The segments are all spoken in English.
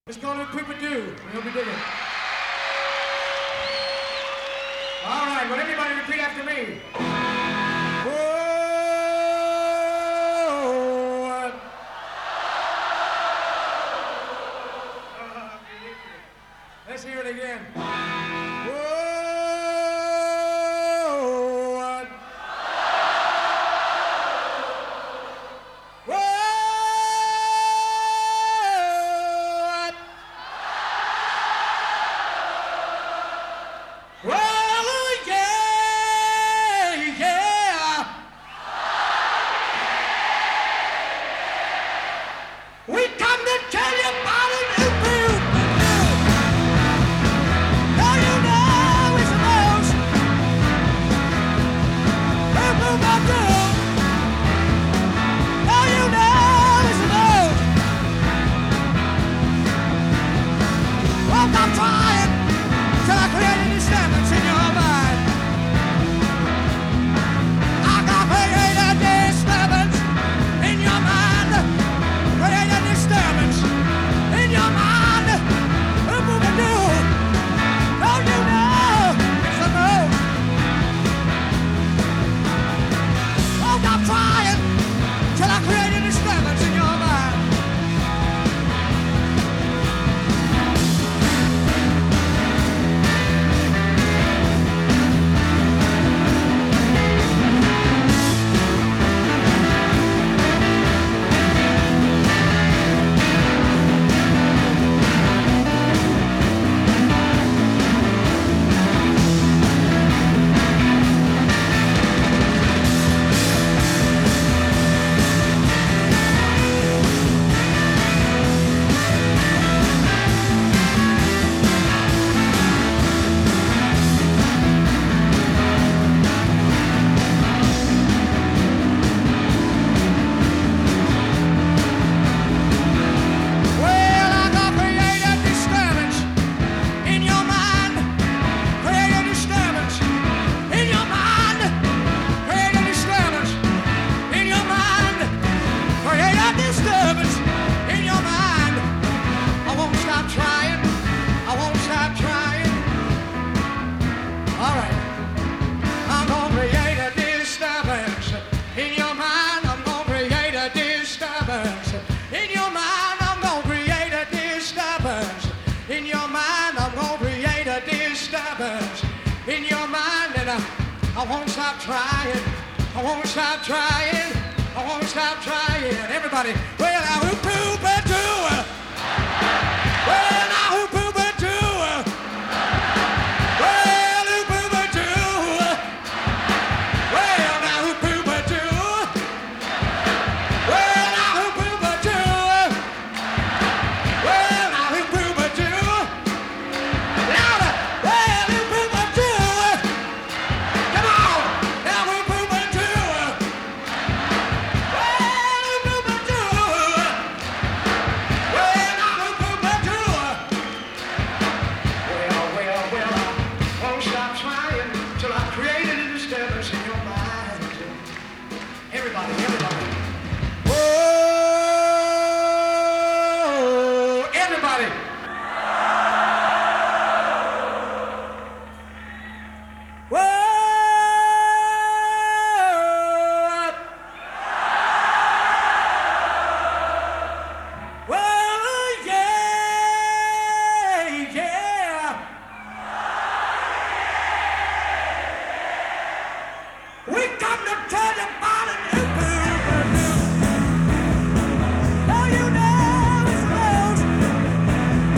It's called Poop-a-Doo. We hope you dig it. All right, well, everybody repeat after me. Whoa! Let's hear it again. Whoa! We come to tell you about it. Now you know it's the most. Now you know it's the most. Well, I'm trying till I create a disturbance in your mind. I got create a disturbance in your mind. Create a disturbance in your mind. Poop-a-doo. Don't you know it's the most? Oh, I'm trying till I create a disturbance in your mind. Well, I got create a disturbance in your mind. Create a disturbance in your mind. Create a disturbance in your mind. Create a disturbance in your mind. I won't stop trying. I won't stop trying. All right. I'm gonna create a disturbance in your mind. I'm gonna create a disturbance in your mind. I'm gonna create a disturbance in your mind. I'm gonna create a disturbance in your mind, and I won't stop trying. I won't stop trying. I won't stop trying. Everybody, well, now who poop-a-doo? Well, now who poop-a-doo? Well, who poop-a-doo? Well, now who poop-a-doo? Well, now who poop-a-doo? Well, now who poop-a-doo? Louder! Well, who poop-a-doo? Come on! Now who poop-a-doo? Well, who poop-a-doo? Well, now who poop-a-doo? Well, I won't stop trying till I've created a disturbance in your mind. Everybody. Whoa! Everybody! Whoa! Well, yeah. We come to tell you about it. Now you know it's the most.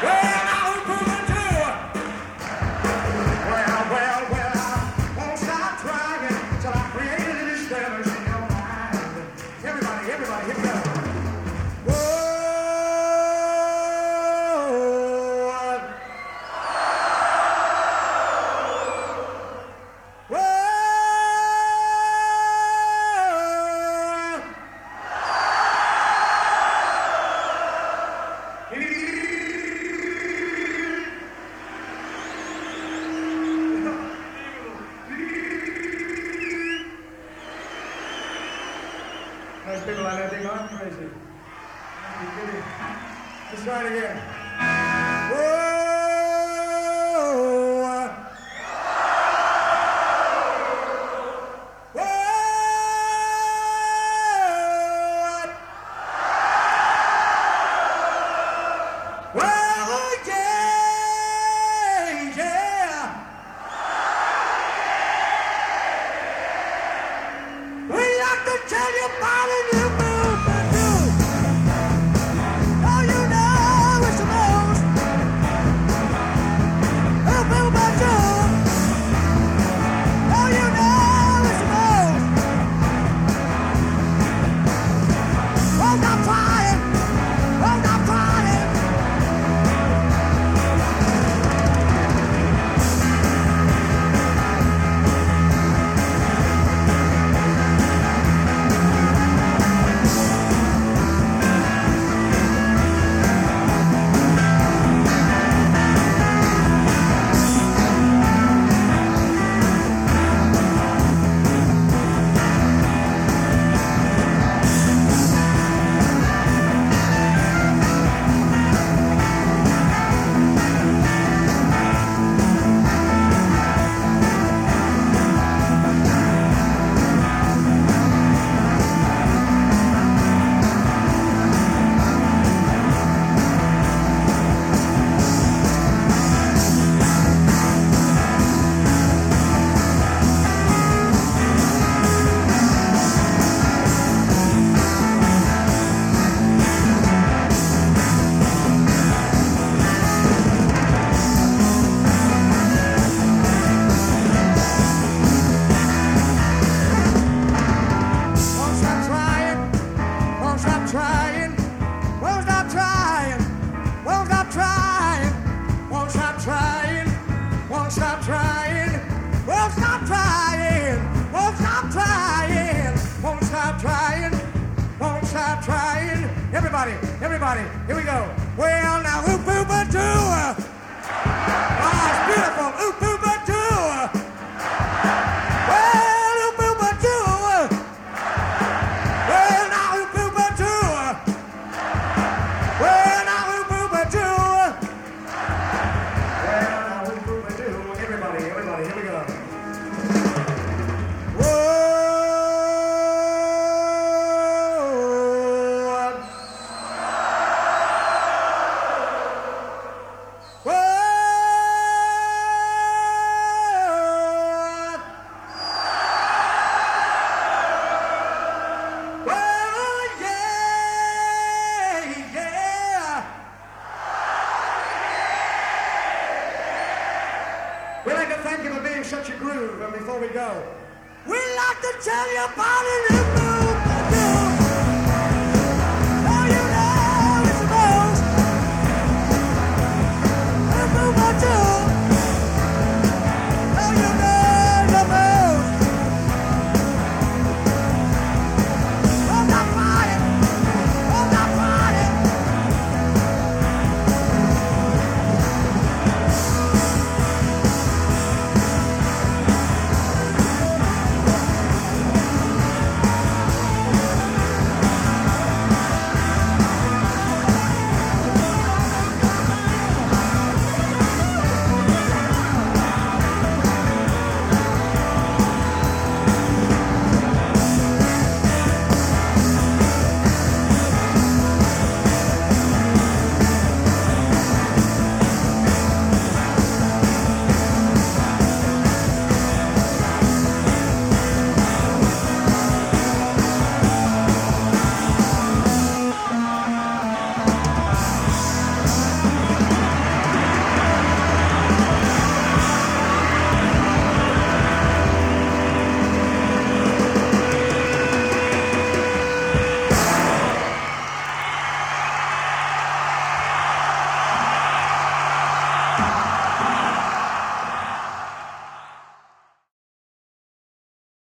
Well, now who's moving too? Well, I won't stop trying till I create a disturbance in your mind. Everybody, here we go. Whoa. Those people out there think I'm crazy. Let's try it again. Whoa! Well, yeah. We like to tell you about a new movement, too. Oh, you know it's the most. Oh, movement, too. Oh, you know it's the most. Oh, stop trying. Oh, stop trying. Everybody, here we go. Well, now, oop, oop, a doo. Oh, it's beautiful. Oop, oop, a doo. Well, oop, oop, a doo. Well, now, oop, oop, a doo. Well, now, oop, oop, a doo. Well, now, oop, oop, a doo. Everybody, here we go. Whoa. We'd like to thank you for being such a groove, and before we go, we'd like to tell you about a new movement.